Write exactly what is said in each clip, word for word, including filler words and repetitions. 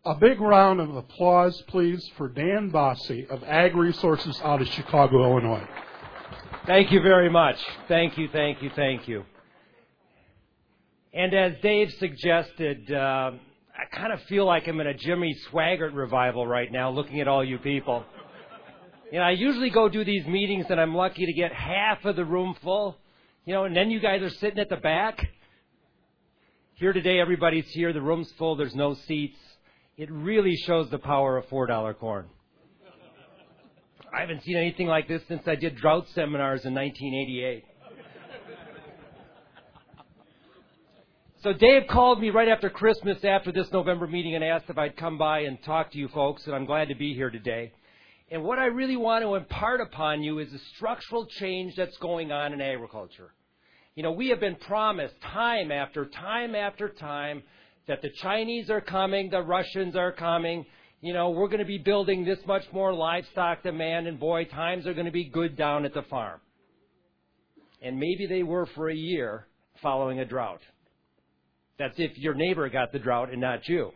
A big round of applause, please, for Dan Bossy of Ag Resources out of Chicago, Illinois. Thank you very much. Thank you, thank you, thank you. And as Dave suggested, uh, I kind of feel like I'm in a Jimmy Swaggart revival right now, looking at all you people. You know, I usually go do these meetings and I'm lucky to get half of the room full, you know, and then you guys are sitting at the back. Here today, everybody's here, the room's full, there's no seats. It really shows the power of four dollar corn. I haven't seen anything like this since I did drought seminars in nineteen eighty-eight. So Dave called me right after Christmas after this November meeting and asked if I'd come by and talk to you folks, and I'm glad to be here today. And what I really want to impart upon you is the structural change that's going on in agriculture. You know, we have been promised time after time after time that the Chinese are coming, the Russians are coming. You know, we're going to be building this much more livestock demand, and boy, times are going to be good down at the farm. And maybe they were for a year following a drought. That's if your neighbor got the drought and not you.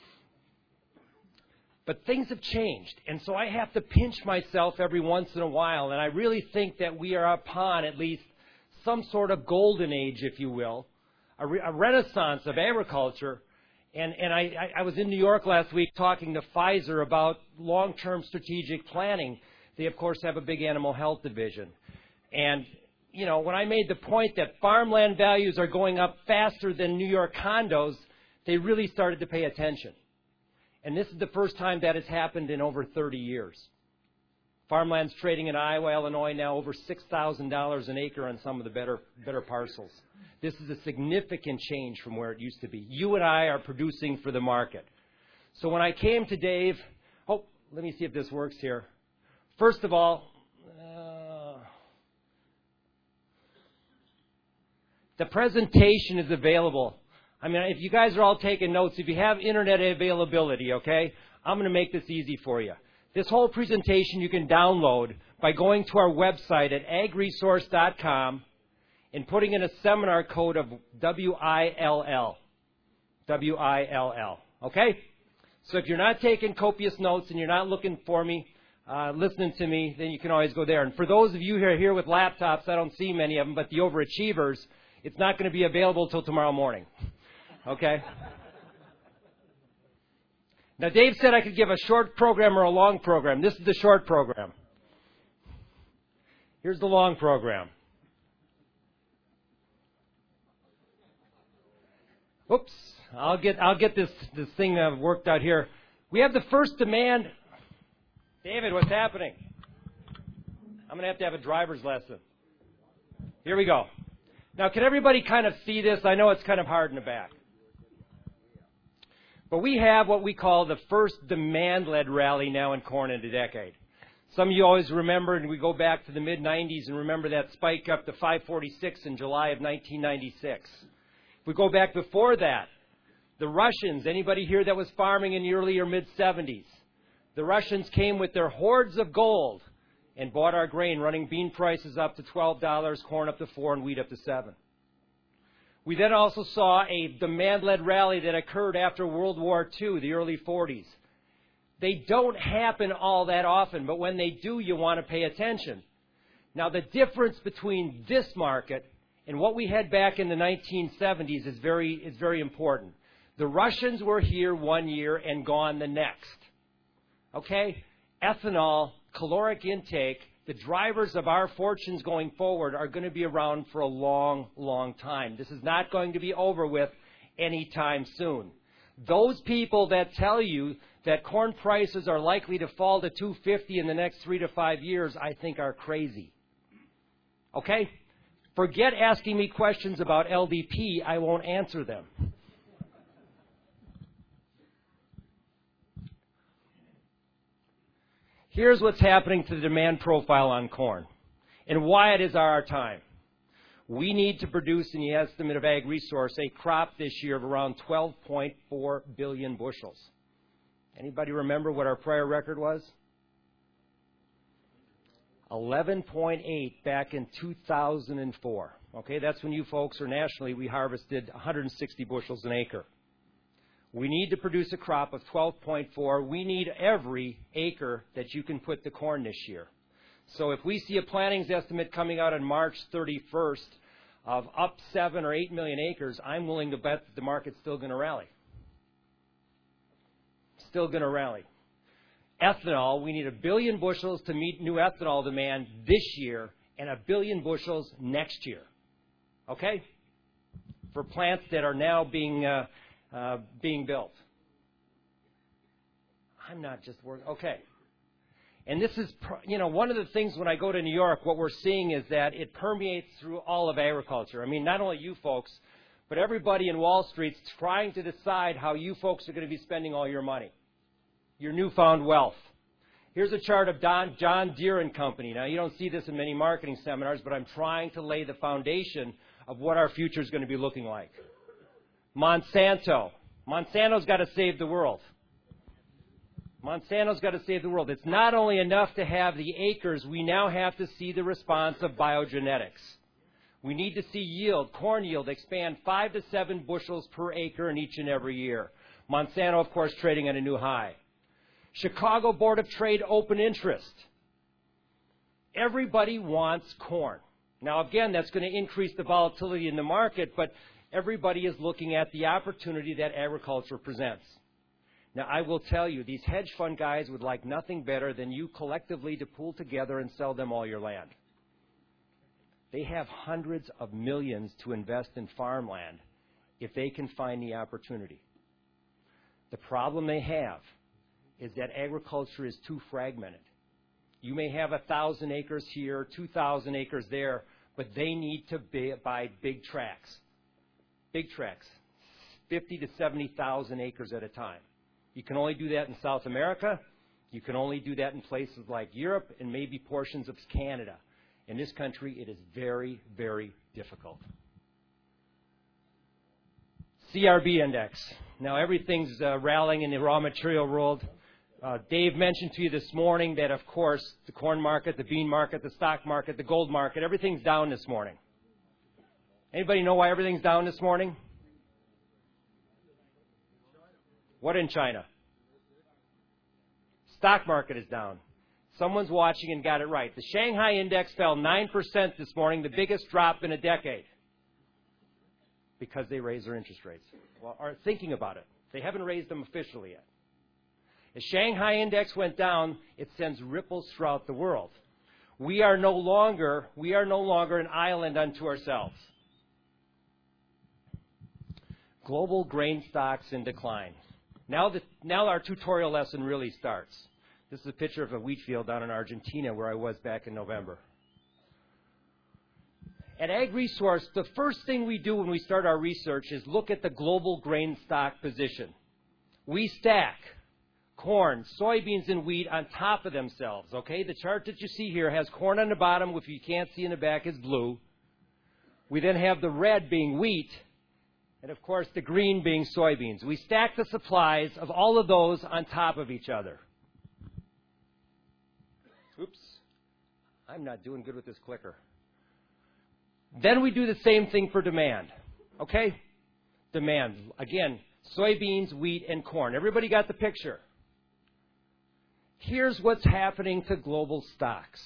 But things have changed, and so I have to pinch myself every once in a while, and I really think that we are upon at least some sort of golden age, if you will, a, re- a renaissance of agriculture. And, and I, I was in New York last week talking to Pfizer about long-term strategic planning. They, of course, have a big animal health division. And, you know, when I made the point that farmland values are going up faster than New York condos, they really started to pay attention. And this is the first time that has happened in over thirty years. Farmland's trading in Iowa, Illinois now over six thousand dollars an acre on some of the better better parcels. This is a significant change from where it used to be. You and I are producing for the market. So when I came to Dave, oh, let me see if this works here. First of all, uh, the presentation is available. I mean, if you guys are all taking notes, if you have internet availability, okay, I'm going to make this easy for you. This whole presentation you can download by going to our website at ag resource dot com and putting in a seminar code of W I L L. W I L L. Okay? So if you're not taking copious notes and you're not looking for me, uh, listening to me, then you can always go there. And for those of you who are here with laptops, I don't see many of them, but the overachievers, it's not going to be available until tomorrow morning. Okay? Now, Dave said I could give a short program or a long program. This is the short program. Here's the long program. Oops. I'll get I'll get this, this thing uh, worked out here. We have the first demand. David, what's happening? I'm going to have to have a driver's lesson. Here we go. Now, can everybody kind of see this? I know it's kind of hard in the back. But we have what we call the first demand-led rally now in corn in a decade. Some of you always remember, and we go back to the mid nineties and remember that spike up to five forty-six in July of nineteen ninety-six. If we go back before that, the Russians, anybody here that was farming in the early or mid seventies, the Russians came with their hordes of gold and bought our grain, running bean prices up to twelve dollars, corn up to four dollars, and wheat up to seven dollars. We then also saw a demand-led rally that occurred after World War Two, the early forties. They don't happen all that often, but when they do, you want to pay attention. Now, the difference between this market and what we had back in the nineteen seventies is very, is very important. The Russians were here one year and gone the next. Okay? Ethanol, caloric intake, the drivers of our fortunes going forward are going to be around for a long, long time. This is not going to be over with anytime soon. Those people that tell you that corn prices are likely to fall to two fifty in the next three to five years, I think are crazy. Okay? Forget asking me questions about L D P. I won't answer them. Here's what's happening to the demand profile on corn and why it is our time. We need to produce, in the estimate of Ag Resource, a crop this year of around twelve point four billion bushels. Anybody remember what our prior record was? eleven point eight back in two thousand four. Okay, that's when you folks, or nationally, we harvested one hundred sixty bushels an acre. We need to produce a crop of twelve point four. We need every acre that you can put the corn this year. So if we see a plantings estimate coming out on March thirty-first of up seven or eight million acres, I'm willing to bet that the market's still going to rally. Still going to rally. Ethanol, we need a billion bushels to meet new ethanol demand this year and a billion bushels next year. Okay? For plants that are now being uh, uh, being built. I'm not just working. Okay. And this is, you know, one of the things when I go to New York, what we're seeing is that it permeates through all of agriculture. I mean, not only you folks, but everybody in Wall Street's trying to decide how you folks are going to be spending all your money, your newfound wealth. Here's a chart of Don, John Deere and Company. Now, you don't see this in many marketing seminars, but I'm trying to lay the foundation of what our future is going to be looking like. Monsanto. Monsanto's got to save the world. Monsanto's got to save the world. It's not only enough to have the acres, we now have to see the response of biogenetics. We need to see yield, corn yield, expand five to seven bushels per acre in each and every year. Monsanto, of course, trading at a new high. Chicago Board of Trade open interest. Everybody wants corn. Now, again, that's going to increase the volatility in the market, but everybody is looking at the opportunity that agriculture presents. Now, I will tell you, these hedge fund guys would like nothing better than you collectively to pool together and sell them all your land. They have hundreds of millions to invest in farmland if they can find the opportunity. The problem they have is that agriculture is too fragmented. You may have a thousand acres here, two thousand acres there, but they need to buy big tracts. Big tracts, fifty to seventy thousand acres at a time. You can only do that in South America. You can only do that in places like Europe and maybe portions of Canada. In this country, it is very, very difficult. C R B index. Now, everything's uh, rallying in the raw material world. Uh, Dave mentioned to you this morning that, of course, the corn market, the bean market, the stock market, the gold market, everything's down this morning. Anybody know why everything's down this morning? What in China? Stock market is down. Someone's watching and got it right. The Shanghai index fell nine percent this morning, the biggest drop in a decade, because they raised their interest rates. Well, are thinking about it. They haven't raised them officially yet. The Shanghai index went down, it sends ripples throughout the world. We are no longer, we are no longer an island unto ourselves. Global grain stocks in decline. Now, the, now our tutorial lesson really starts. This is a picture of a wheat field down in Argentina where I was back in November. At AgResource, the first thing we do when we start our research is look at the global grain stock position. We stack corn, soybeans, and wheat on top of themselves, okay? The chart that you see here has corn on the bottom, which you can't see in the back is blue. We then have the red being wheat, and of course the green being soybeans. We stack the supplies of all of those on top of each other. Oops, I'm not doing good with this clicker. Then we do the same thing for demand, okay? Demand, again, soybeans, wheat, and corn. Everybody got the picture? Here's what's happening to global stocks.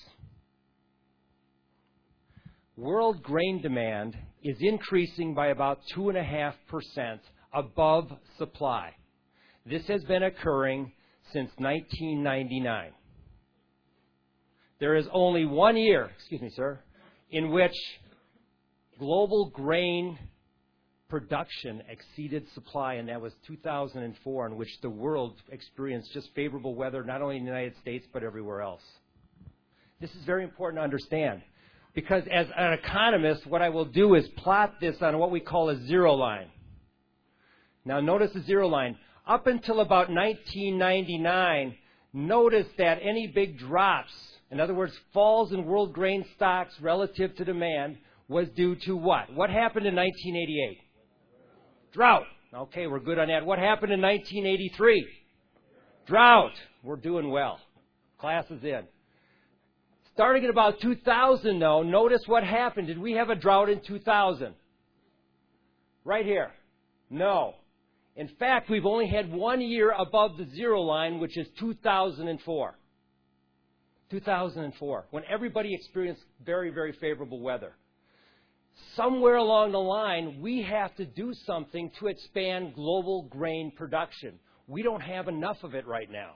World grain demand is increasing by about two point five percent above supply. This has been occurring since nineteen ninety-nine. There is only one year, excuse me, sir, in which global grain production exceeded supply, and that was two thousand four, in which the world experienced just favorable weather, not only in the United States, but everywhere else. This is very important to understand, because as an economist, what I will do is plot this on what we call a zero line. Now, notice the zero line. Up until about nineteen ninety-nine, notice that any big drops, in other words, falls in world grain stocks relative to demand, was due to what? What happened in nineteen eighty-eight? Drought. Okay, we're good on that. What happened in nineteen eighty-three? Drought. We're doing well. Class is in. Starting at about two thousand, though, notice what happened. Did we have a drought in two thousand? Right here. No. In fact, we've only had one year above the zero line, which is two thousand four. two thousand four, when everybody experienced very, very favorable weather. Somewhere along the line, we have to do something to expand global grain production. We don't have enough of it right now.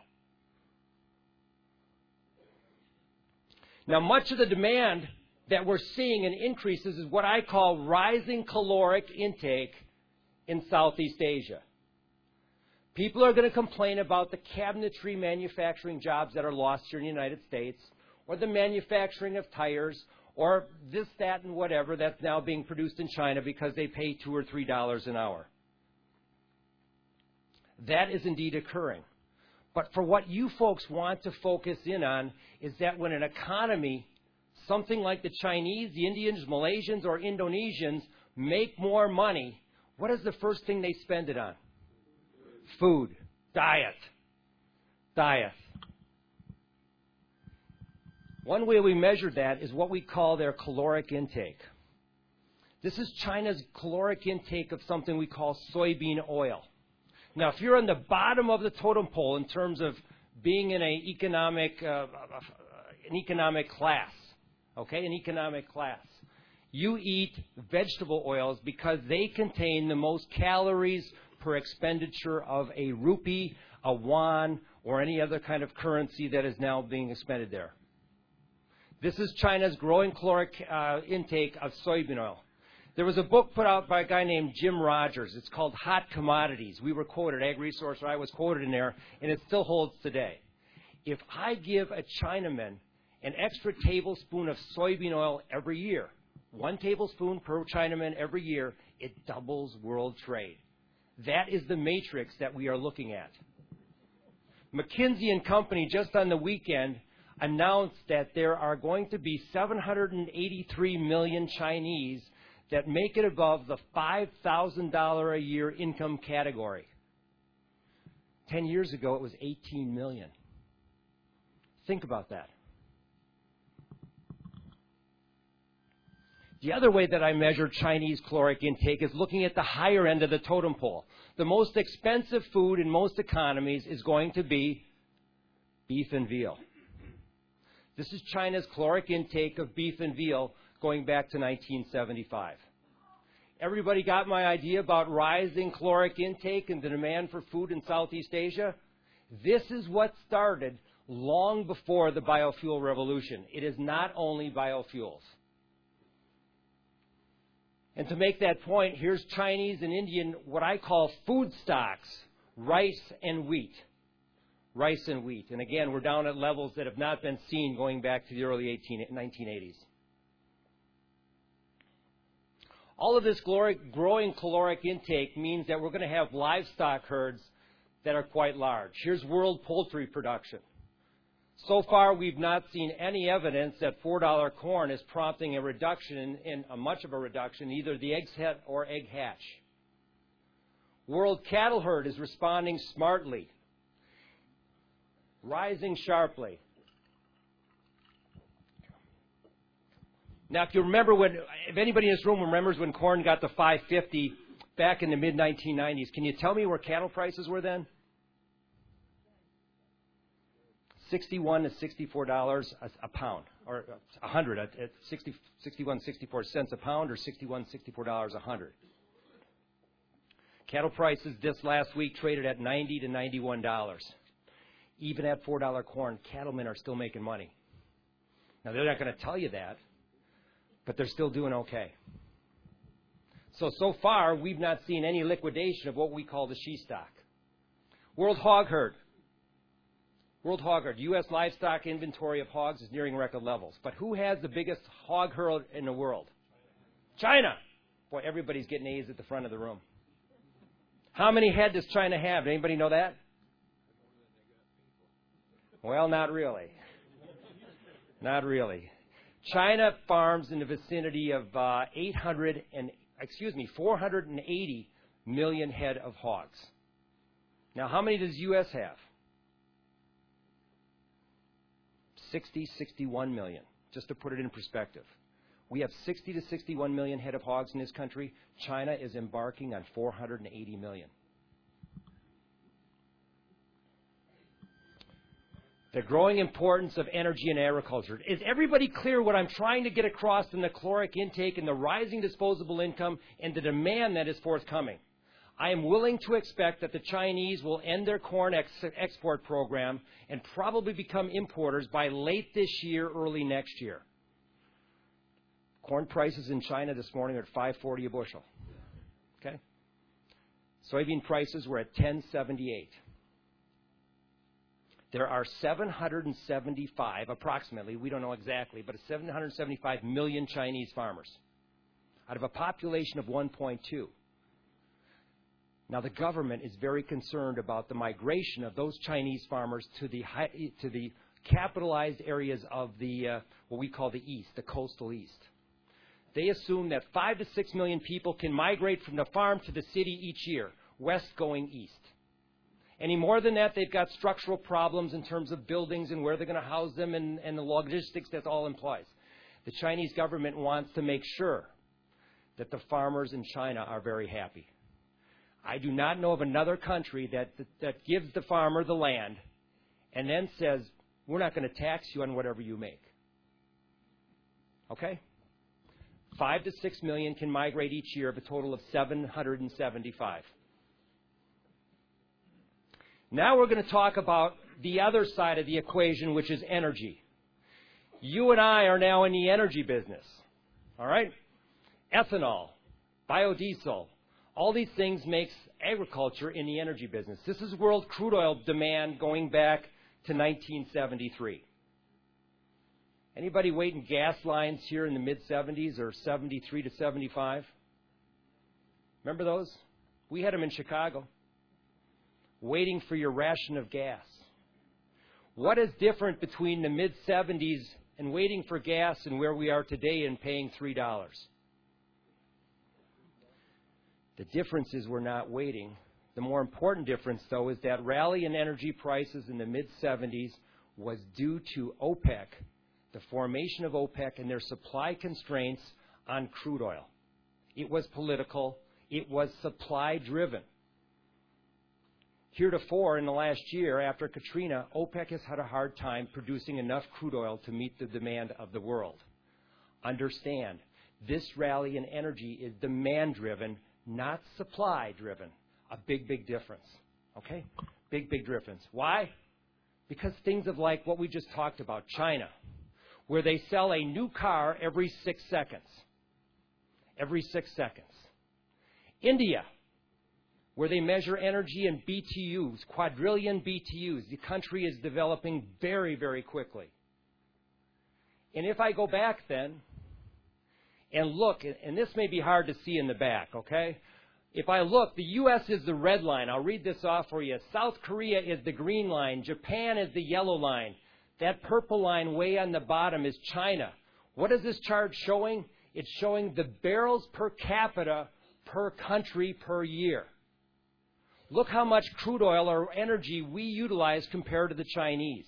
Now, much of the demand that we're seeing in increases is what I call rising caloric intake in Southeast Asia. People are going to complain about the cabinetry manufacturing jobs that are lost here in the United States, or the manufacturing of tires, or this, that, and whatever that's now being produced in China because they pay two or three dollars an hour. That is indeed occurring. But for what you folks want to focus in on is that when an economy, something like the Chinese, the Indians, Malaysians, or Indonesians, make more money, what is the first thing they spend it on? Food. Diet. Diet. One way we measure that is what we call their caloric intake. This is China's caloric intake of something we call soybean oil. Now, if you're on the bottom of the totem pole in terms of being in an economic, uh, an economic class, okay, an economic class, you eat vegetable oils because they contain the most calories per expenditure of a rupee, a yuan, or any other kind of currency that is now being expended there. This is China's growing caloric uh, intake of soybean oil. There was a book put out by a guy named Jim Rogers. It's called Hot Commodities. We were quoted, Ag Resource, or I was quoted in there, and it still holds today. If I give a Chinaman an extra tablespoon of soybean oil every year, one tablespoon per Chinaman every year, it doubles world trade. That is the matrix that we are looking at. McKinsey and Company, just on the weekend, announced that there are going to be seven hundred eighty-three million Chinese that make it above the five thousand dollars a year income category. Ten years ago, it was eighteen million. Think about that. The other way that I measure Chinese caloric intake is looking at the higher end of the totem pole. The most expensive food in most economies is going to be beef and veal. This is China's caloric intake of beef and veal going back to nineteen seventy-five. Everybody got my idea about rising caloric intake and the demand for food in Southeast Asia? This is what started long before the biofuel revolution. It is not only biofuels. And to make that point, here's Chinese and Indian, what I call food stocks, rice and wheat. Rice and wheat. And again, we're down at levels that have not been seen going back to the early nineteen eighties. All of this growing caloric intake means that we're going to have livestock herds that are quite large. Here's world poultry production. So far, we've not seen any evidence that four dollar corn is prompting a reduction in, in a much of a reduction, either the egg set or egg hatch. World cattle herd is responding smartly, rising sharply. Now, if you remember when, if anybody in this room remembers when corn got to five fifty back in the mid nineteen nineties, can you tell me where cattle prices were then? sixty-one to sixty-four dollars a, a pound, or a hundred at, at sixty, sixty-one, sixty-four cents a pound, or sixty-one, sixty-four dollars a hundred. Cattle prices this last week traded at ninety to ninety-one dollars. Even at four dollar corn, cattlemen are still making money. Now, they're not going to tell you that, but they're still doing okay. So, so far, we've not seen any liquidation of what we call the she stock. World hog herd. World hog herd. U S livestock inventory of hogs is nearing record levels. But who has the biggest hog herd in the world? China. Boy, everybody's getting A's at the front of the room. How many head does China have? Anybody know that? Well, not really. Not really. China farms in the vicinity of uh, eight hundred and excuse me, four hundred eighty million head of hogs. Now, how many does U S have? sixty, sixty-one million, just to put it in perspective. We have sixty to sixty-one million head of hogs in this country. China is embarking on four hundred eighty million. The growing importance of energy in agriculture. Is everybody clear what I'm trying to get across in the caloric intake and the rising disposable income and the demand that is forthcoming? I am willing to expect that the Chinese will end their corn ex- export program and probably become importers by late this year, early next year. Corn prices in China this morning are at five forty a bushel. Okay? Soybean prices were at ten seventy-eight. There are seven hundred seventy-five, approximately, we don't know exactly, but seven hundred seventy-five million Chinese farmers out of a population of one point two. Now, the government is very concerned about the migration of those Chinese farmers to the high, to the capitalized areas of the uh, what we call the East, the coastal East. They assume that five to six million people can migrate from the farm to the city each year, west going east. Any more than that, they've got structural problems in terms of buildings and where they're going to house them and, and the logistics that all implies. The Chinese government wants to make sure that the farmers in China are very happy. I do not know of another country that, that, that gives the farmer the land and then says, we're not going to tax you on whatever you make. Okay? Five to six million can migrate each year of a total of seven hundred seventy-five. Now we're going to talk about the other side of the equation, which is energy. You and I are now in the energy business. All right? Ethanol, biodiesel, all these things makes agriculture in the energy business. This is world crude oil demand going back to nineteen seventy-three. Anybody waiting gas lines here in the mid seventies or seventy-three to seventy-five? Remember those? We had them in Chicago. Waiting for your ration of gas. What is different between the mid seventies and waiting for gas and where we are today and paying three dollars? The difference is we're not waiting. The more important difference, though, is that rally in energy prices in the mid seventies was due to OPEC, the formation of OPEC and their supply constraints on crude oil. It was political. It was supply-driven. Heretofore, in the last year, after Katrina, OPEC has had a hard time producing enough crude oil to meet the demand of the world. Understand, this rally in energy is demand-driven, not supply-driven. A big, big difference. Okay? Big, big difference. Why? Because things of like what we just talked about, China, where they sell a new car every six seconds. Every six seconds. India, where they measure energy in B T Us, quadrillion B T Us. The country is developing very, very quickly. And if I go back then and look, and this may be hard to see in the back, okay? If I look, the U S is the red line. I'll read this off for you. South Korea is the green line. Japan is the yellow line. That purple line way on the bottom is China. What is this chart showing? It's showing the barrels per capita per country per year. Look how much crude oil or energy we utilize compared to the Chinese.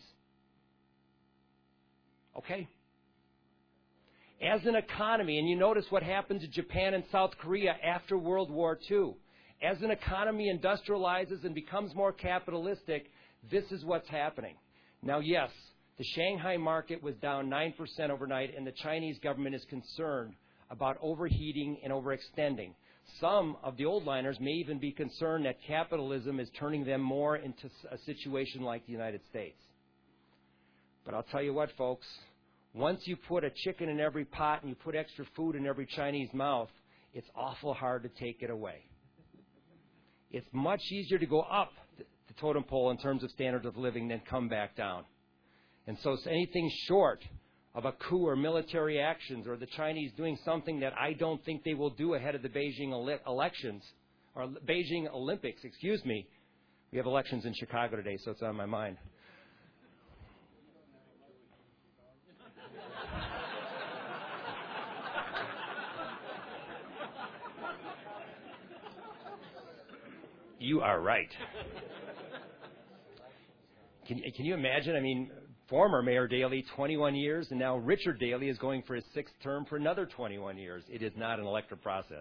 Okay? As an economy, and you notice what happened to Japan and South Korea after World War Two. As an economy industrializes and becomes more capitalistic, this is what's happening. Now, yes, the Shanghai market was down nine percent overnight, and the Chinese government is concerned about overheating and overextending. Some of the old liners may even be concerned that capitalism is turning them more into a situation like the United States. But I'll tell you what, folks, once you put a chicken in every pot and you put extra food in every Chinese mouth, it's awful hard to take it away. It's much easier to go up the totem pole in terms of standards of living than come back down. And so anything short of a coup or military actions or the Chinese doing something that I don't think they will do ahead of the Beijing ele- elections, or Beijing Olympics, excuse me. We have elections in Chicago today, so it's on my mind. You are right. Can, can you imagine? I mean, former Mayor Daley, twenty-one years, and now Richard Daley is going for his sixth term for another twenty-one years. It is not an electoral process.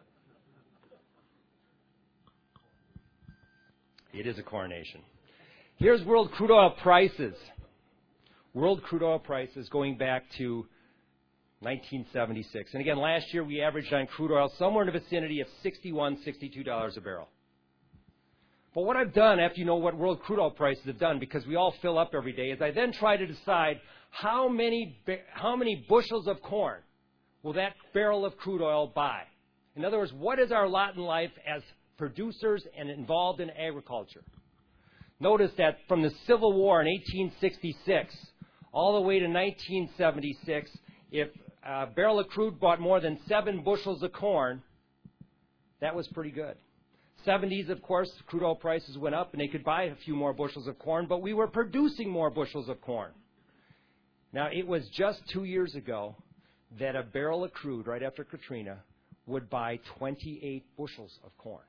It is a coronation. Here's world crude oil prices. World crude oil prices going back to nineteen seventy-six. And again, last year we averaged on crude oil somewhere in the vicinity of sixty-one, sixty-two dollars a barrel. But what I've done, after you know what world crude oil prices have done, because we all fill up every day, is I then try to decide how many how many bushels of corn will that barrel of crude oil buy. In other words, what is our lot in life as producers and involved in agriculture? Notice that from the Civil War in eighteen sixty-six all the way to nineteen seventy-six, if a barrel of crude bought more than seven bushels of corn, that was pretty good. seventies, of course, crude oil prices went up and they could buy a few more bushels of corn, but we were producing more bushels of corn. Now, it was just two years ago that a barrel of crude, right after Katrina, would buy twenty-eight bushels of corn.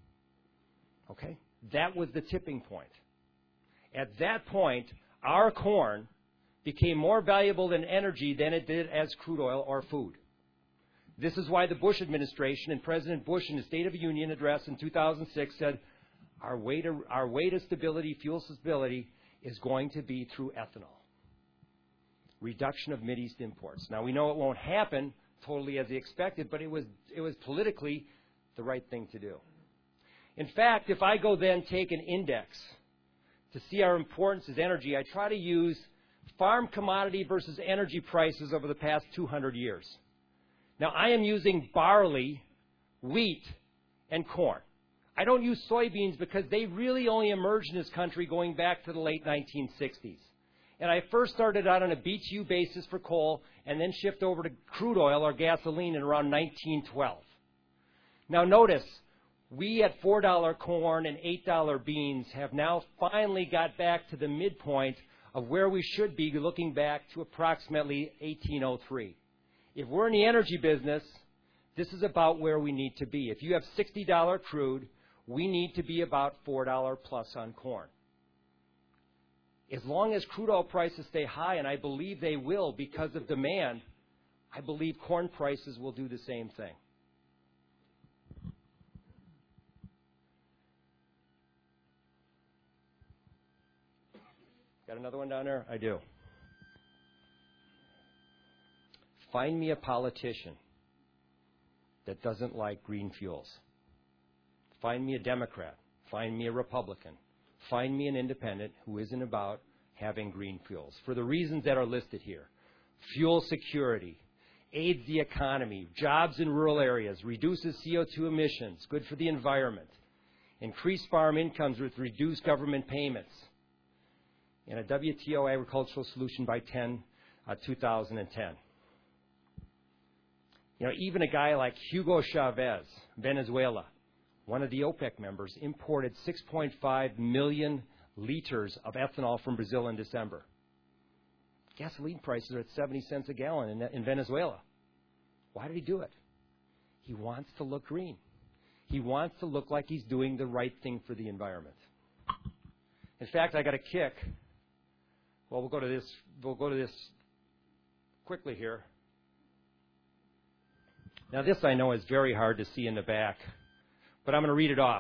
Okay? That was the tipping point. At that point, our corn became more valuable in energy than it did as crude oil or food. This is why the Bush administration and President Bush in the State of the Union address in two thousand six said our way to, our way to stability, fuel stability, is going to be through ethanol. Reduction of Mideast imports. Now, we know it won't happen totally as they expected, but it was, it was politically the right thing to do. In fact, if I go then take an index to see our importance as energy, I try to use farm commodity versus energy prices over the past two hundred years. Now, I am using barley, wheat, and corn. I don't use soybeans because they really only emerged in this country going back to the late nineteen sixties. And I first started out on a B T U basis for coal and then shift over to crude oil or gasoline in around nineteen twelve. Now, notice, we at four dollar corn and eight dollar beans have now finally got back to the midpoint of where we should be looking back to approximately eighteen oh three. If we're in the energy business, this is about where we need to be. If you have sixty dollar crude, we need to be about four dollars plus on corn. As long as crude oil prices stay high, and I believe they will because of demand, I believe corn prices will do the same thing. Got another one down there? I do. Find me a politician that doesn't like green fuels. Find me a Democrat. Find me a Republican. Find me an independent who isn't about having green fuels. For the reasons that are listed here. Fuel security, aids the economy, jobs in rural areas, reduces C O two emissions, good for the environment, increased farm incomes with reduced government payments, and a W T O agricultural solution by ten, uh, two thousand ten. You know, even a guy like Hugo Chavez, Venezuela, one of the OPEC members, imported six point five million liters of ethanol from Brazil in December. Gasoline prices are at seventy cents a gallon in, in Venezuela. Why did he do it? He wants to look green. He wants to look like he's doing the right thing for the environment. In fact, I got a kick. Well, we'll go to this. We'll go to this quickly here. Now, this I know is very hard to see in the back, but I'm going to read it off.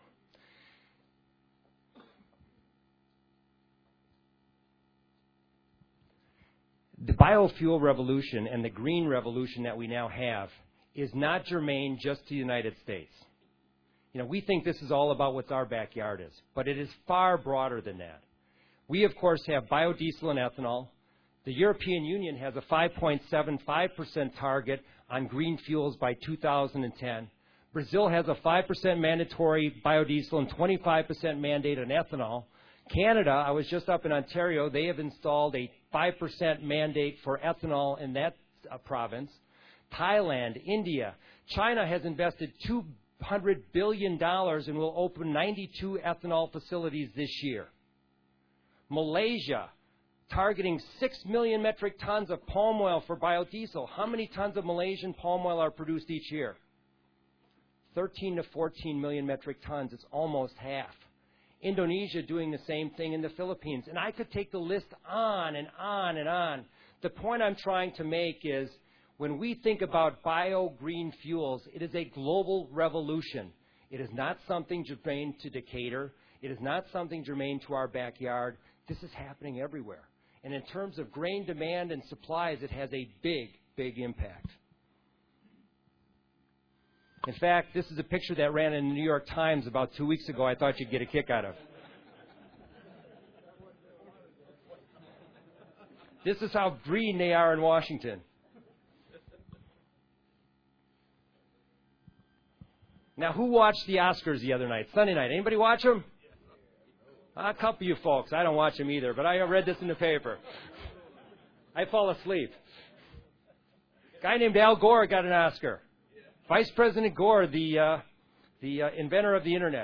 The biofuel revolution and the green revolution that we now have is not germane just to the United States. You know, we think this is all about what our backyard is, but it is far broader than that. We, of course, have biodiesel and ethanol. The European Union has a five point seven five percent target on green fuels by two thousand ten. Brazil has a five percent mandatory biodiesel and twenty-five percent mandate on ethanol. Canada, I was just up in Ontario, they have installed a five percent mandate for ethanol in that uh, province. Thailand, India, China has invested two hundred billion dollars and will open ninety-two ethanol facilities this year. Malaysia, targeting six million metric tons of palm oil for biodiesel. How many tons of Malaysian palm oil are produced each year? thirteen to fourteen million metric tons. It's almost half. Indonesia doing the same thing in the Philippines. And I could take the list on and on and on. The point I'm trying to make is when we think about bio-green fuels, it is a global revolution. It is not something germane to Decatur. It is not something germane to our backyard. This is happening everywhere. And in terms of grain demand and supplies, it has a big, big impact. In fact, this is a picture that ran in the New York Times about two weeks ago I thought you'd get a kick out of. This is how green they are in Washington. Now, who watched the Oscars the other night, Sunday night? Anybody watch them? A couple of you folks. I don't watch them either, but I read this in the paper. I fall asleep. A guy named Al Gore got an Oscar. Vice President Gore, the uh, the uh, inventor of the Internet.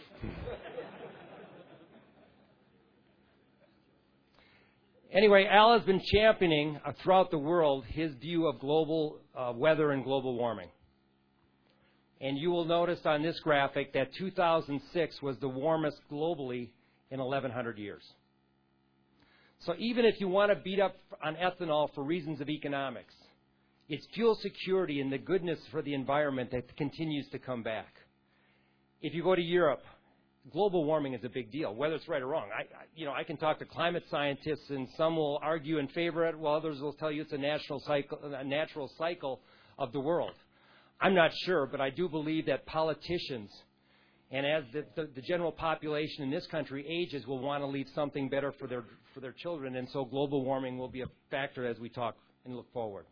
Anyway, Al has been championing uh, throughout the world his view of global uh, weather and global warming. And you will notice on this graphic that two thousand six was the warmest globally in eleven hundred years. So even if you want to beat up on ethanol for reasons of economics, it's fuel security and the goodness for the environment that continues to come back. If you go to Europe, global warming is a big deal, whether it's right or wrong. I, I, you know, I can talk to climate scientists, and some will argue in favor of it, while others will tell you it's a natural cycle, a natural cycle of the world. I'm not sure, but I do believe that politicians, and as the, the, the general population in this country ages, will want to leave something better for their for their children, and so global warming will be a factor as we talk and look forward.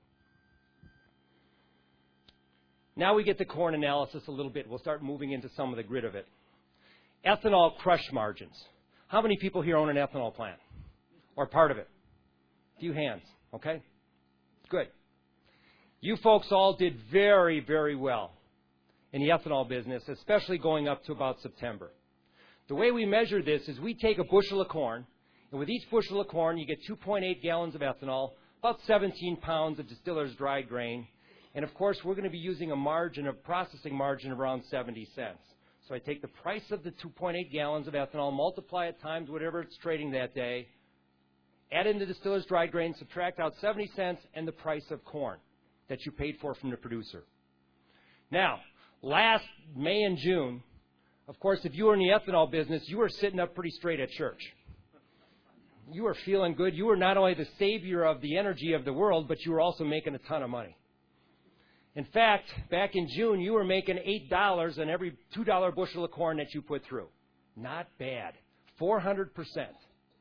Now we get the corn analysis a little bit. We'll start moving into some of the grid of it. Ethanol crush margins. How many people here own an ethanol plant or part of it? A few hands, okay? Good. You folks all did very, very well in the ethanol business, especially going up to about September. The way we measure this is we take a bushel of corn, and with each bushel of corn, you get two point eight gallons of ethanol, about seventeen pounds of distiller's dry grain, and of course, we're going to be using a margin, a processing margin of around seventy cents. So I take the price of the two point eight gallons of ethanol, multiply it times whatever it's trading that day, add in the distiller's dry grain, subtract out seventy cents, and the price of corn that you paid for from the producer. Now, last May and June, of course, if you were in the ethanol business, you were sitting up pretty straight at church. You were feeling good. You were not only the savior of the energy of the world, but you were also making a ton of money. In fact, back in June, you were making eight dollars on every two dollar bushel of corn that you put through. Not bad. four hundred percent.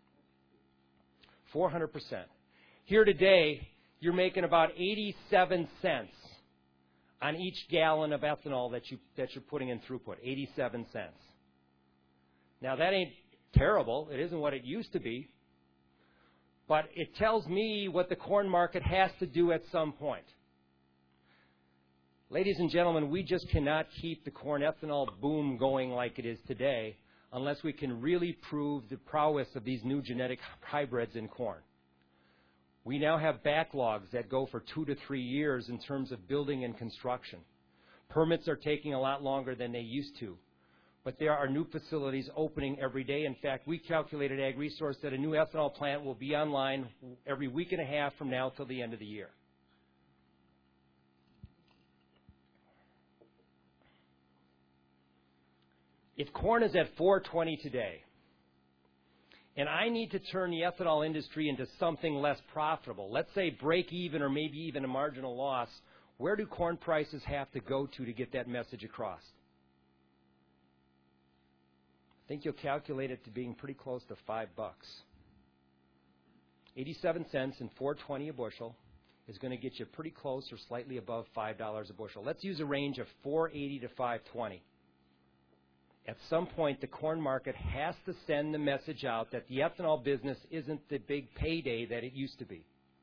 four hundred percent. Here today, you're making about eighty-seven cents on each gallon of ethanol that, you, that you're putting in throughput. eighty-seven cents. Now, that ain't terrible. It isn't what it used to be. But it tells me what the corn market has to do at some point. Ladies and gentlemen, we just cannot keep the corn ethanol boom going like it is today unless we can really prove the prowess of these new genetic hybrids in corn. We now have backlogs that go for two to three years in terms of building and construction. Permits are taking a lot longer than they used to. But there are new facilities opening every day. In fact, we calculated at AgResource that a new ethanol plant will be online every week and a half from now till the end of the year. If corn is at four twenty today, and I need to turn the ethanol industry into something less profitable, let's say break even or maybe even a marginal loss, where do corn prices have to go to to get that message across? I think you'll calculate it to being pretty close to five bucks. eighty-seven cents and four twenty a bushel is going to get you pretty close or slightly above five dollars a bushel. Let's use a range of four eighty to five twenty. At some point, the corn market has to send the message out that the ethanol business isn't the big payday that it used to be.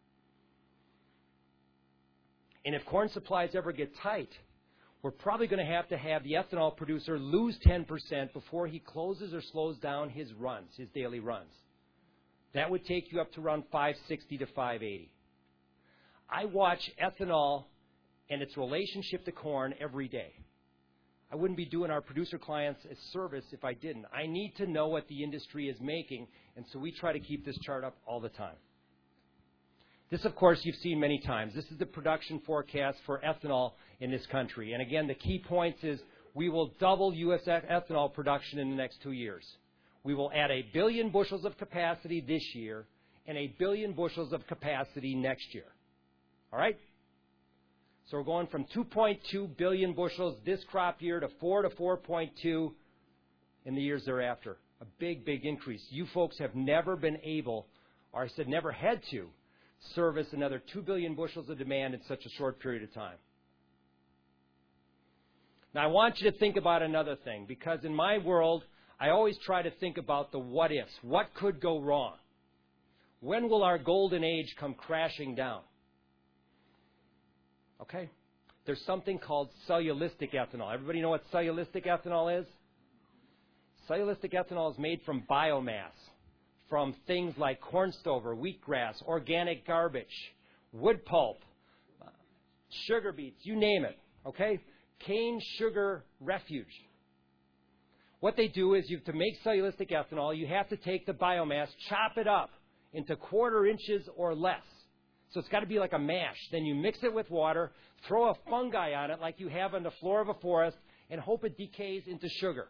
And if corn supplies ever get tight, we're probably going to have to have the ethanol producer lose ten percent before he closes or slows down his runs, his daily runs. That would take you up to around five sixty to five eighty. I watch ethanol and its relationship to corn every day. I wouldn't be doing our producer clients a service if I didn't. I need to know what the industry is making, and so we try to keep this chart up all the time. This, of course, you've seen many times. This is the production forecast for ethanol in this country. And again, the key points is we will double U S ethanol production in the next two years. We will add a billion bushels of capacity this year and a billion bushels of capacity next year. All right? So we're going from two point two billion bushels this crop year to four to four point two in the years thereafter. A big, big increase. You folks have never been able, or I said never had to, service another two billion bushels of demand in such a short period of time. Now, I want you to think about another thing, because in my world, I always try to think about the what-ifs. What could go wrong? When will our golden age come crashing down? Okay? There's something called cellulosic ethanol. Everybody know what cellulosic ethanol is? Cellulosic ethanol is made from biomass, from things like corn stover, wheatgrass, organic garbage, wood pulp, uh, sugar beets, you name it. Okay? Cane sugar refuge. What they do is you to make cellulosic ethanol, you have to take the biomass, chop it up into quarter inches or less. So it's got to be like a mash. Then you mix it with water, throw a fungi on it like you have on the floor of a forest, and hope it decays into sugar.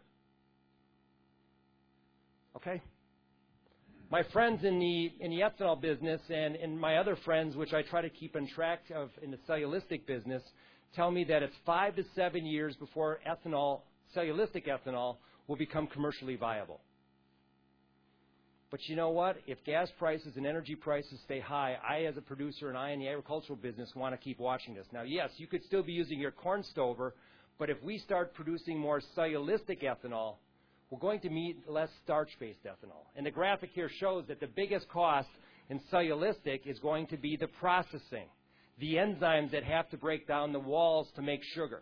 Okay? My friends in the in the ethanol business and, and my other friends, which I try to keep in track of in the cellulosic business, tell me that it's five to seven years before ethanol, cellulosic ethanol, will become commercially viable. But you know what? If gas prices and energy prices stay high, I as a producer and I in the agricultural business want to keep watching this. Now, yes, you could still be using your corn stover, but if we start producing more cellulosic ethanol, we're going to need less starch-based ethanol. And the graphic here shows that the biggest cost in cellulosic is going to be the processing, the enzymes that have to break down the walls to make sugar.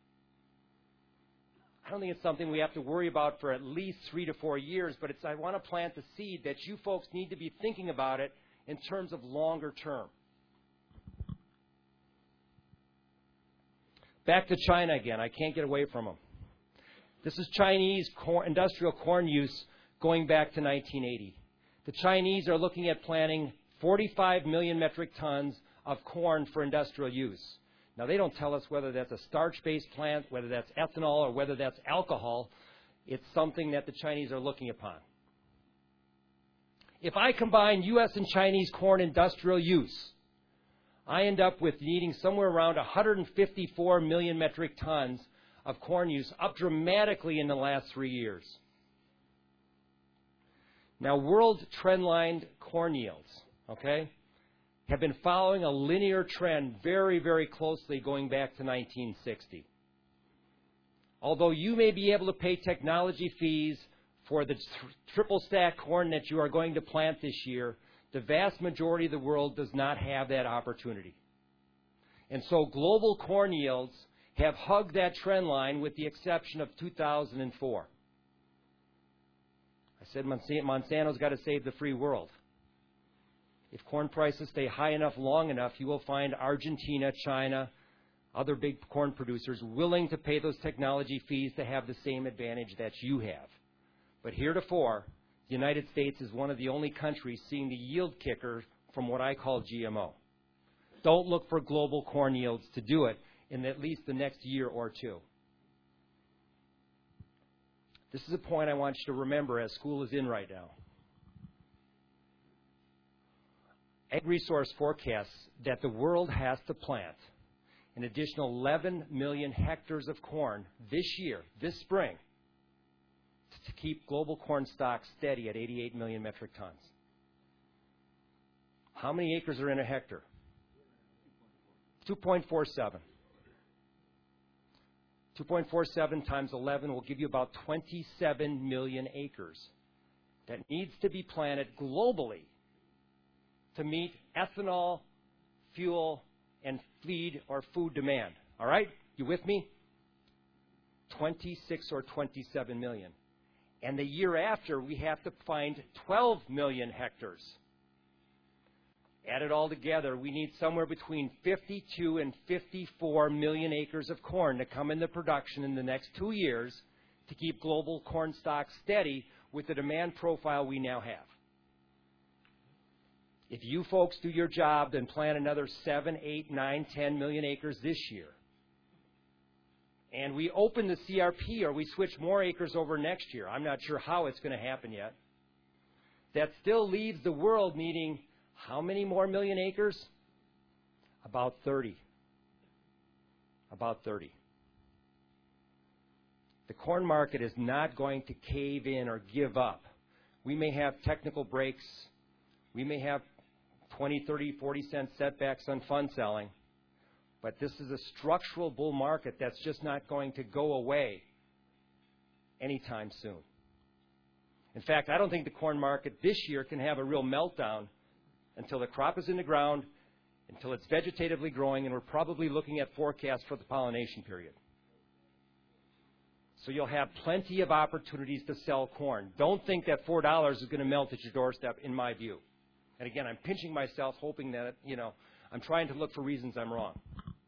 I don't think it's something we have to worry about for at least three to four years, but it's, I want to plant the seed that you folks need to be thinking about it in terms of longer term. Back to China again. I can't get away from them. This is Chinese corn, industrial corn use going back to nineteen eighty. The Chinese are looking at planting forty-five million metric tons of corn for industrial use. Now, they don't tell us whether that's a starch-based plant, whether that's ethanol, or whether that's alcohol. It's something that the Chinese are looking upon. If I combine U S and Chinese corn industrial use, I end up with needing somewhere around one hundred fifty-four million metric tons of corn use, up dramatically in the last three years. Now, world trendline corn yields, okay, have been following a linear trend very, very closely going back to nineteen sixty. Although you may be able to pay technology fees for the tr- triple stack corn that you are going to plant this year, the vast majority of the world does not have that opportunity. And so global corn yields have hugged that trend line with the exception of two thousand four. I said Monsanto's got to save the free world. If corn prices stay high enough, long enough, you will find Argentina, China, other big corn producers willing to pay those technology fees to have the same advantage that you have. But heretofore, the United States is one of the only countries seeing the yield kicker from what I call G M O. Don't look for global corn yields to do it in at least the next year or two. This is a point I want you to remember as school is in right now. AgResource forecasts that the world has to plant an additional eleven million hectares of corn this year, this spring, to keep global corn stocks steady at eighty-eight million metric tons. How many acres are in a hectare? two point four seven. two point four seven times eleven will give you about twenty-seven million acres that needs to be planted globally to meet ethanol, fuel, and feed or food demand. All right? You with me? twenty-six or twenty-seven million. And the year after, we have to find twelve million hectares. Add it all together, we need somewhere between fifty-two and fifty-four million acres of corn to come into production in the next two years to keep global corn stocks steady with the demand profile we now have. If you folks do your job, then plant another seven, eight, nine, ten million acres this year. and we open the C R P or we switch more acres over next year, I'm not sure how it's going to happen yet, that still leaves the world needing how many more million acres? About thirty. About thirty. The corn market is not going to cave in or give up. We may have technical breaks. We may have twenty, thirty, forty cent setbacks on fund selling. But this is a structural bull market that's just not going to go away anytime soon. In fact, I don't think the corn market this year can have a real meltdown until the crop is in the ground, until it's vegetatively growing, and we're probably looking at forecasts for the pollination period. So you'll have plenty of opportunities to sell corn. Don't think that four dollars is going to melt at your doorstep, in my view. And again, I'm pinching myself, hoping that, you know, I'm trying to look for reasons I'm wrong.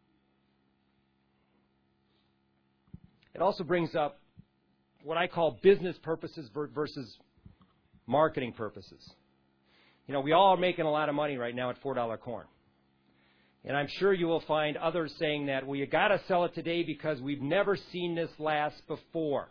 It also brings up what I call business purposes versus marketing purposes. You know, we all are making a lot of money right now at four dollar corn. And I'm sure you will find others saying that, well, you got to sell it today because we've never seen this last before.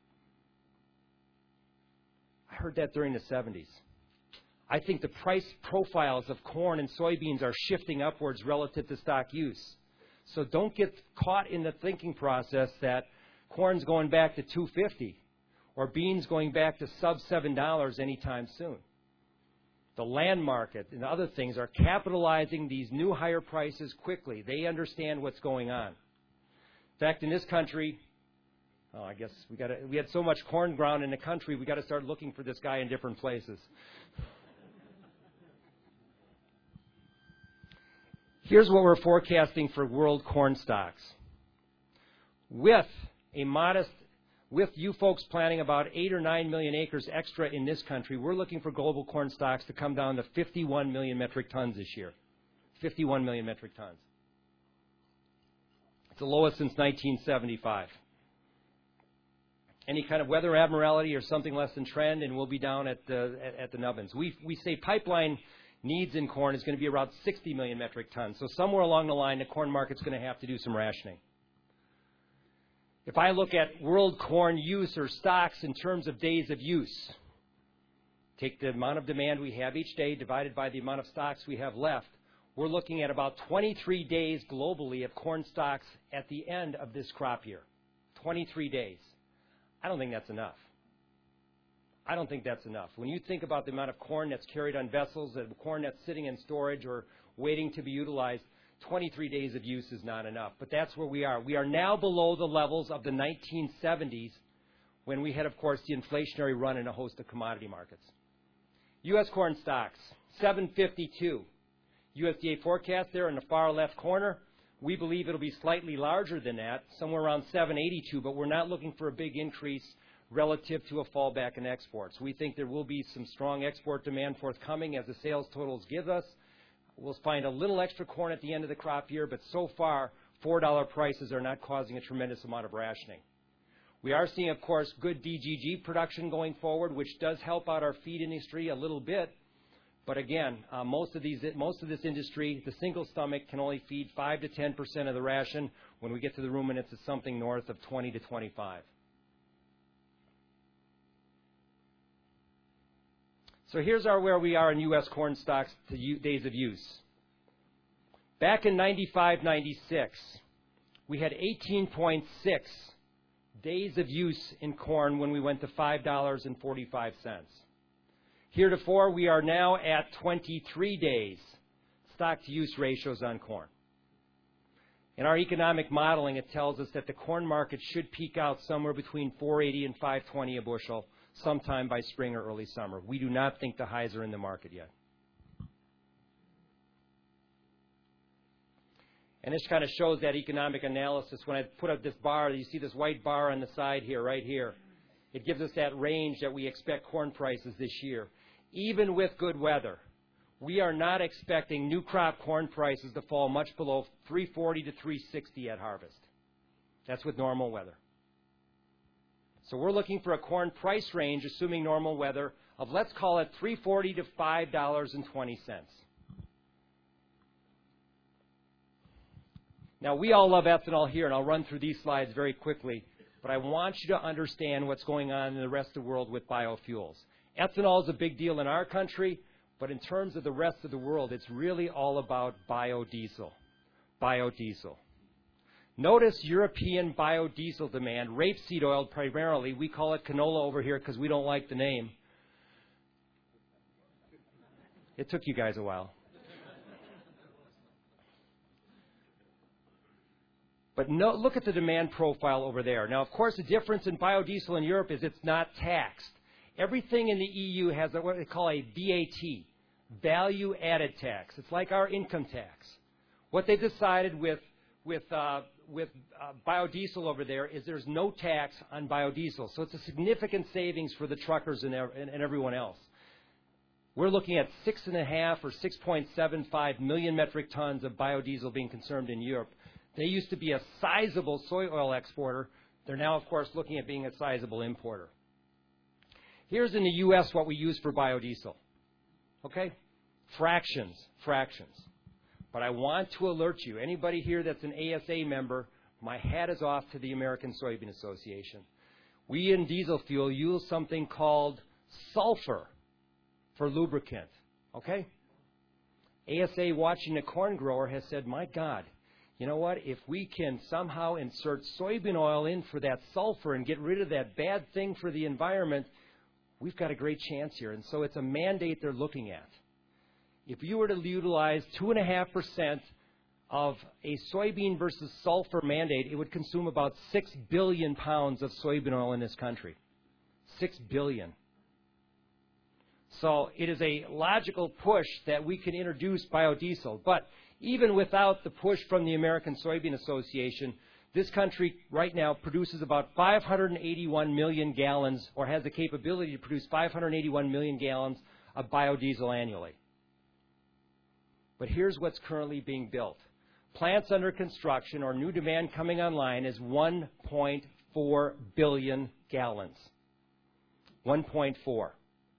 I heard that during the seventies. I think the price profiles of corn and soybeans are shifting upwards relative to stock use. So don't get caught in the thinking process that corn's going back to two fifty or beans going back to sub seven dollars anytime soon. The land market and other things are capitalizing these new higher prices quickly. They understand what's going on. In fact, in this country, oh, I guess we got we had so much corn ground in the country, we got to start looking for this guy in different places. Here's what we're forecasting for world corn stocks. With a modest With you folks planning about eight or nine million acres extra in this country, we're looking for global corn stocks to come down to fifty-one million metric tons this year. fifty-one million metric tons. It's the lowest since nineteen seventy-five. Any kind of weather abnormality or something less than trend, and we'll be down at the, at, at the nubbins. We, we say pipeline needs in corn is going to be around sixty million metric tons. So somewhere along the line, the corn market's going to have to do some rationing. If I look at world corn use or stocks in terms of days of use, take the amount of demand we have each day divided by the amount of stocks we have left, we're looking at about twenty-three days globally of corn stocks at the end of this crop year. twenty-three days. I don't think that's enough. I don't think that's enough. When you think about the amount of corn that's carried on vessels, the corn that's sitting in storage or waiting to be utilized, twenty-three days of use is not enough. But that's where we are. We are now below the levels of the nineteen seventies when we had, of course, the inflationary run in a host of commodity markets. U S corn stocks, seven fifty-two. U S D A forecast there in the far left corner. We believe it'll be slightly larger than that, somewhere around seven eighty-two, but we're not looking for a big increase relative to a fallback in exports. We think there will be some strong export demand forthcoming as the sales totals give us. We'll find a little extra corn at the end of the crop year, but so far, four dollar prices are not causing a tremendous amount of rationing. We are seeing, of course, good D G G production going forward, which does help out our feed industry a little bit. But again, uh, most of these, most of this industry, the single stomach can only feed five to ten percent of the ration. When we get to the ruminants, it's something north of twenty to twenty-five. So here's our where we are in U S corn stocks to u- days of use. Back in ninety-five ninety-six, we had eighteen point six days of use in corn when we went to five dollars and forty-five cents. Heretofore, we are now at twenty-three days stock-to-use ratios on corn. In our economic modeling, it tells us that the corn market should peak out somewhere between four eighty and five twenty a bushel sometime by spring or early summer. We do not think the highs are in the market yet. And this kind of shows that economic analysis. When I put up this bar, you see this white bar on the side here, right here. It gives us that range that we expect corn prices this year. Even with good weather, we are not expecting new crop corn prices to fall much below three forty to three sixty at harvest. That's with normal weather. So we're looking for a corn price range, assuming normal weather, of let's call it three forty to five dollars and twenty cents. Now, we all love ethanol here, and I'll run through these slides very quickly, but I want you to understand what's going on in the rest of the world with biofuels. Ethanol is a big deal in our country, but in terms of the rest of the world, it's really all about biodiesel. Biodiesel. Notice European biodiesel demand, rapeseed oil primarily. We call it canola over here because we don't like the name. It took you guys a while. But no, look at the demand profile over there. Now, of course, the difference in biodiesel in Europe is it's not taxed. Everything in the E U has a, what they call a V A T, value added tax. It's like our income tax. What they decided with with uh, with uh, biodiesel over there is there's no tax on biodiesel, so it's a significant savings for the truckers and, and, and everyone else. We're looking at six and a half or six point seven five million metric tons of biodiesel being consumed in Europe. They used to be a sizable soy oil exporter. They're now, of course, looking at being a sizable importer. Here's in the U S what we use for biodiesel. Okay? Fractions. Fractions. But I want to alert you, anybody here that's an A S A member, my hat is off to the American Soybean Association. We in diesel fuel use something called sulfur for lubricant. Okay? A S A watching a corn grower has said, my God, you know what? If we can somehow insert soybean oil in for that sulfur and get rid of that bad thing for the environment, we've got a great chance here. And so it's a mandate they're looking at. If you were to utilize two point five percent of a soybean versus sulfur mandate, it would consume about six billion pounds of soybean oil in this country. six billion. So it is a logical push that we can introduce biodiesel. But even without the push from the American Soybean Association, this country right now produces about five hundred eighty-one million gallons, or has the capability to produce five hundred eighty-one million gallons of biodiesel annually. But here's what's currently being built. Plants under construction or new demand coming online is one point four billion gallons. one point four.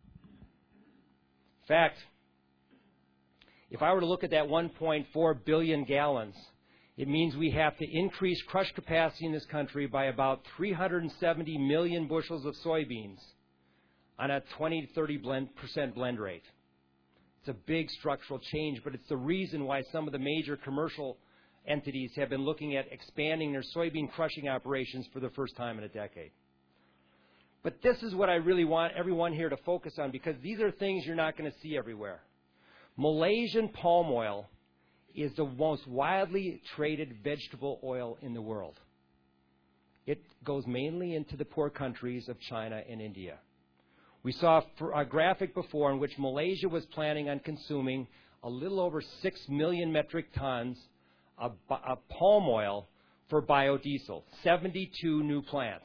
In fact, if I were to look at that one point four billion gallons, it means we have to increase crush capacity in this country by about three hundred seventy million bushels of soybeans on a twenty to thirty percent blend rate. It's a big structural change, but it's the reason why some of the major commercial entities have been looking at expanding their soybean crushing operations for the first time in a decade. But this is what I really want everyone here to focus on, because these are things you're not going to see everywhere. Malaysian palm oil is the most widely traded vegetable oil in the world. It goes mainly into the poor countries of China and India. We saw a graphic before in which Malaysia was planning on consuming a little over six million metric tons of, of palm oil for biodiesel. seventy-two new plants.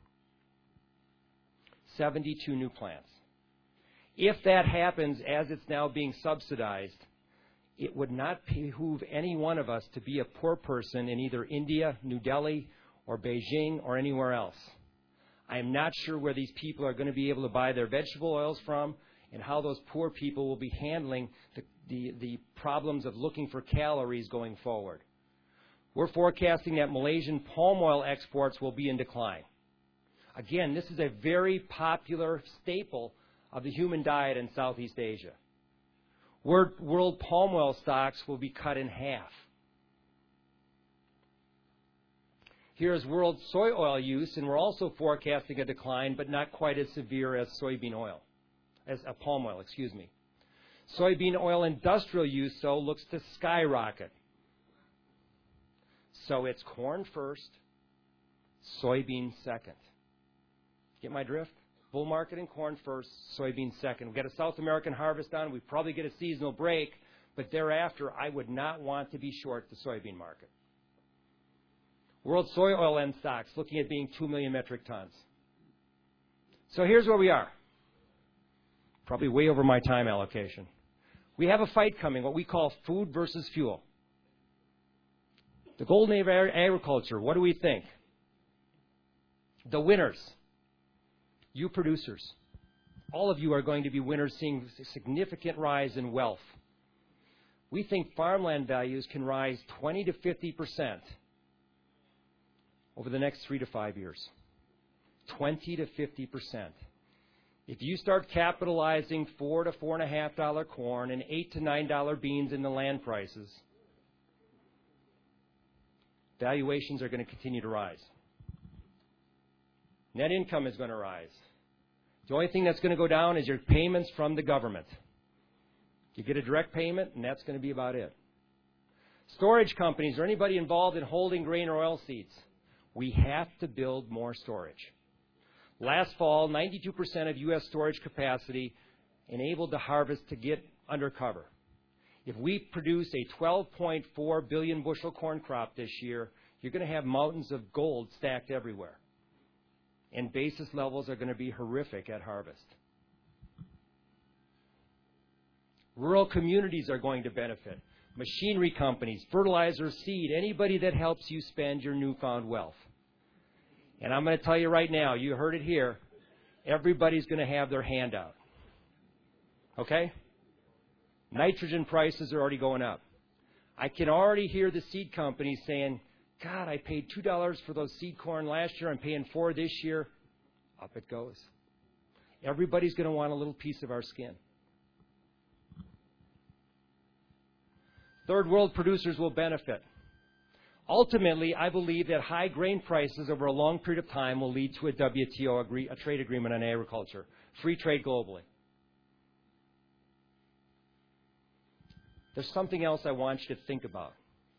seventy-two new plants. If that happens as it's now being subsidized, it would not behoove any one of us to be a poor person in either India, New Delhi, or Beijing, or anywhere else. I am not sure where these people are going to be able to buy their vegetable oils from and how those poor people will be handling the, the, the problems of looking for calories going forward. We're forecasting that Malaysian palm oil exports will be in decline. Again, this is a very popular staple of the human diet in Southeast Asia. World palm oil stocks will be cut in half. Here's world soy oil use, and we're also forecasting a decline, but not quite as severe as soybean oil, as uh, palm oil, excuse me. Soybean oil industrial use, though, looks to skyrocket. So it's corn first, soybean second. Get my drift? Bull market in corn first, soybean second. We've got a South American harvest on. We probably get a seasonal break, but thereafter, I would not want to be short the soybean market. World soy oil end stocks looking at being two million metric tons. So here's where we are. Probably way over my time allocation. We have a fight coming, what we call food versus fuel. The golden age of agriculture, what do we think? The winners. You producers, all of you are going to be winners, seeing a significant rise in wealth. We think farmland values can rise twenty to fifty percent over the next three to five years. twenty to fifty percent. If you start capitalizing four to four and a half dollar corn and eight to nine dollar beans in the land prices, valuations are going to continue to rise. Net income is going to rise. The only thing that's going to go down is your payments from the government. You get a direct payment, and that's going to be about it. Storage companies or anybody involved in holding grain or oil seeds, we have to build more storage. Last fall, ninety-two percent of U S storage capacity enabled the harvest to get under cover. If we produce a twelve point four billion bushel corn crop this year, you're going to have mountains of gold stacked everywhere. And basis levels are going to be horrific at harvest. Rural communities are going to benefit. Machinery companies, fertilizer, seed, anybody that helps you spend your newfound wealth. And I'm going to tell you right now, you heard it here, everybody's going to have their hand out. Okay? Nitrogen prices are already going up. I can already hear the seed companies saying, God, I paid two dollars for those seed corn last year. I'm paying four dollars this year. Up it goes. Everybody's going to want a little piece of our skin. Third world producers will benefit. Ultimately, I believe that high grain prices over a long period of time will lead to a W T O, agree, a trade agreement on agriculture, free trade globally. There's something else I want you to think about.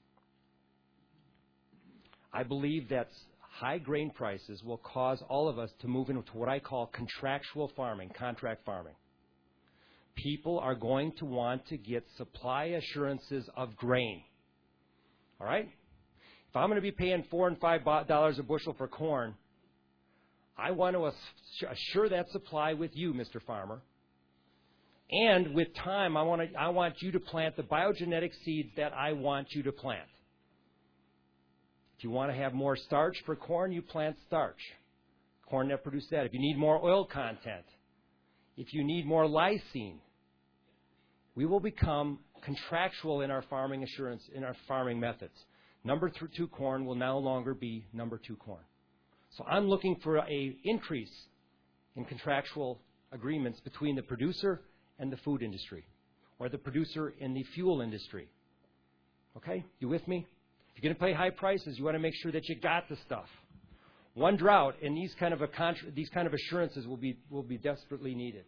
I believe that high grain prices will cause all of us to move into what I call contractual farming, contract farming. People are going to want to get supply assurances of grain. All right? If I'm going to be paying four and five dollars a bushel for corn, I want to assure that supply with you, Mister Farmer. And with time, I want to, I want you to plant the biogenetic seeds that I want you to plant. If you want to have more starch for corn, you plant starch. Corn that produces that. If you need more oil content, if you need more lysine, we will become contractual in our farming assurance, in our farming methods. Number two corn will no longer be number two corn. So I'm looking for an increase in contractual agreements between the producer and the food industry, or the producer in the fuel industry. Okay? You with me? If you're going to pay high prices, you want to make sure that you got the stuff. One drought, and these kind of a contra- these kind of assurances will be will be desperately needed.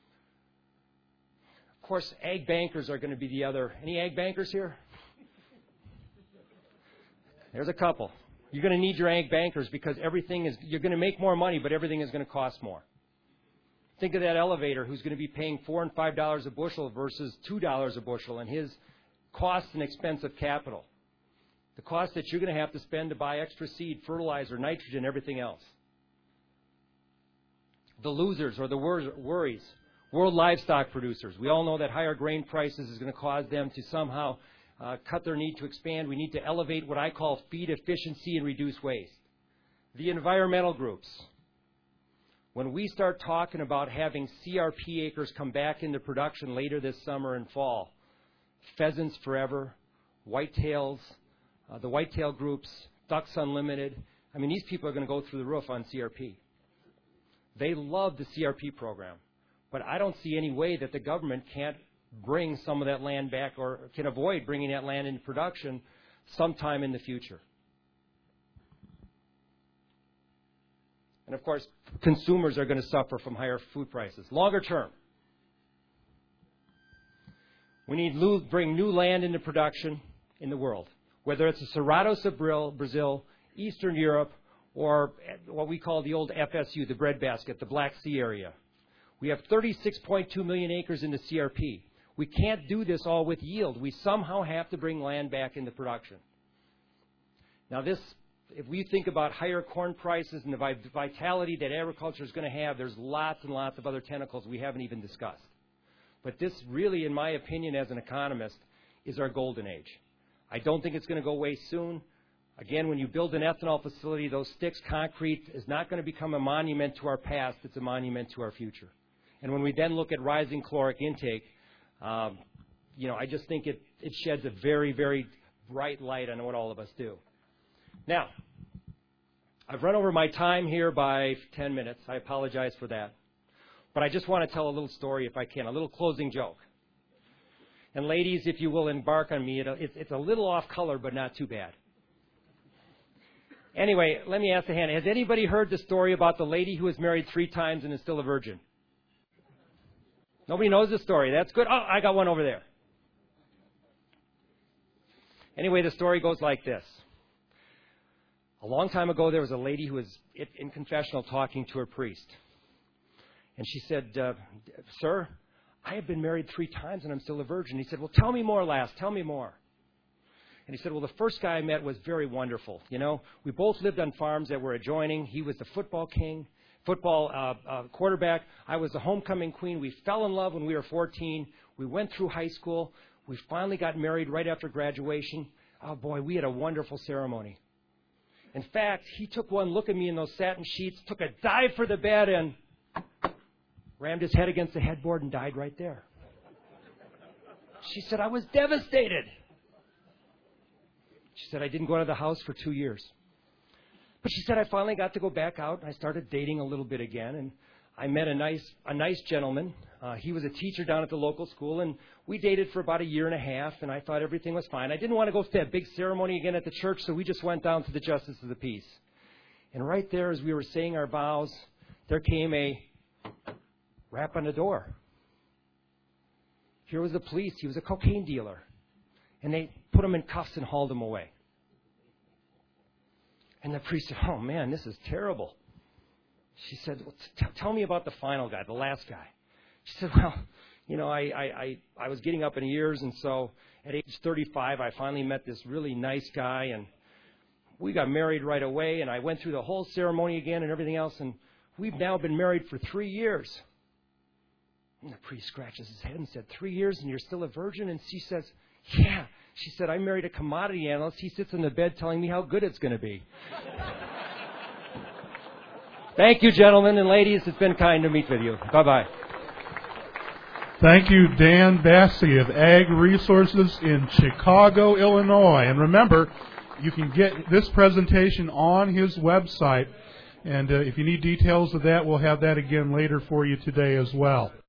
Of course, ag bankers are going to be the other. Any ag bankers here? There's a couple. You're going to need your ag bankers because everything is, you're going to make more money, but everything is going to cost more. Think of that elevator who's going to be paying four and five dollars a bushel versus two dollars a bushel, and his cost and expense of capital. The cost that you're going to have to spend to buy extra seed, fertilizer, nitrogen, everything else. The losers or the wor- worries. World livestock producers. We all know that higher grain prices is going to cause them to somehow uh, cut their need to expand. We need to elevate what I call feed efficiency and reduce waste. The environmental groups. When we start talking about having C R P acres come back into production later this summer and fall, Pheasants Forever, whitetails, uh, the whitetail groups, Ducks Unlimited, I mean, these people are going to go through the roof on C R P. They love the C R P program. But I don't see any way that the government can't bring some of that land back or can avoid bringing that land into production sometime in the future. And, of course, consumers are going to suffer from higher food prices. Longer term, we need to bring new land into production in the world, whether it's the Cerrados of Brazil, Eastern Europe, or what we call the old F S U, the breadbasket, the Black Sea area. We have thirty-six point two million acres into C R P. We can't do this all with yield. We somehow have to bring land back into production. Now, this, if we think about higher corn prices and the vitality that agriculture is going to have, there's lots and lots of other tentacles we haven't even discussed. But this really, in my opinion, as an economist, is our golden age. I don't think it's going to go away soon. Again, when you build an ethanol facility, those sticks, concrete is not going to become a monument to our past. It's a monument to our future. And when we then look at rising caloric intake, um, you know, I just think it, it sheds a very, very bright light on what all of us do. Now, I've run over my time here by ten minutes. I apologize for that. But I just want to tell a little story, if I can, a little closing joke. And ladies, if you will embark on me, it, it's, it's a little off color, but not too bad. Anyway, let me ask the hand. Has anybody heard the story about the lady who was married three times and is still a virgin? Nobody knows the story. That's good. Oh, I got one over there. Anyway, the story goes like this. A long time ago, there was a lady who was in confessional talking to her priest. And she said, uh, sir, I have been married three times and I'm still a virgin. He said, well, tell me more, lass. Tell me more. And he said, well, the first guy I met was very wonderful. You know, we both lived on farms that were adjoining. He was the football king, football uh, uh, quarterback. I was the homecoming queen. We fell in love when we were fourteen. We went through high school. We finally got married right after graduation. Oh, boy, we had a wonderful ceremony. In fact, he took one look at me in those satin sheets, took a dive for the bed, and rammed his head against the headboard and died right there. She said, I was devastated. She said, I didn't go out of the house for two years. But she said, I finally got to go back out, and I started dating a little bit again, and I met a nice a nice gentleman. Uh, he was a teacher down at the local school, and we dated for about a year and a half, and I thought everything was fine. I didn't want to go to that big ceremony again at the church, so we just went down to the Justice of the Peace. And right there, as we were saying our vows, there came a rap on the door. Here was the police. He was a cocaine dealer. And they put him in cuffs and hauled him away. And the priest said, oh, man, this is terrible. She said, well, t- tell me about the final guy, the last guy. She said, well, you know, I, I, I, I was getting up in years, and so at age thirty-five, I finally met this really nice guy, and we got married right away, and I went through the whole ceremony again and everything else, and we've now been married for three years. And the priest scratches his head and said, three years and you're still a virgin? And she says, yeah. She said, I married a commodity analyst. He sits in the bed telling me how good it's going to be. Thank you, gentlemen and ladies. It's been kind to meet with you. Bye-bye. Thank you, Dan Bassey of Ag Resources in Chicago, Illinois. And remember, you can get this presentation on his website. And uh, if you need details of that, we'll have that again later for you today as well.